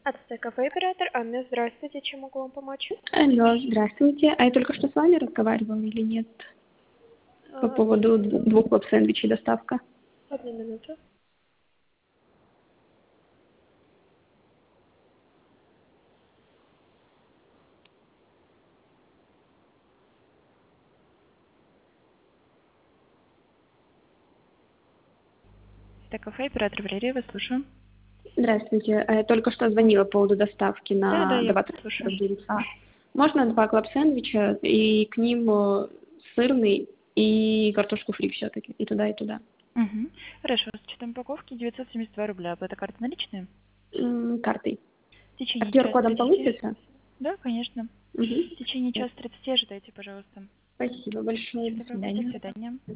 Кафе оператор Анна, здравствуйте, чем могу вам помочь? Алло, здравствуйте. А я только что с вами разговаривала или нет? По поводу двух лоб-сэндвичей доставка. Одну минуту. Это кафе оператор Валерия, вас слушаю. Здравствуйте. А я только что звонила по поводу доставки Да, на я вас слушаю. 2049А. Можно два клаб-сэндвича и к ним сырный и картошку фри все-таки. И туда, и туда. Угу. Хорошо, с учетом упаковки 972 рубля. Это карта наличная? Картой. В А течение часа QR-кодом 30. получится? Да, конечно. Угу. В течение часа 30 ожидайте, пожалуйста. Спасибо большое. Всего До доброго, до свидания. свидания.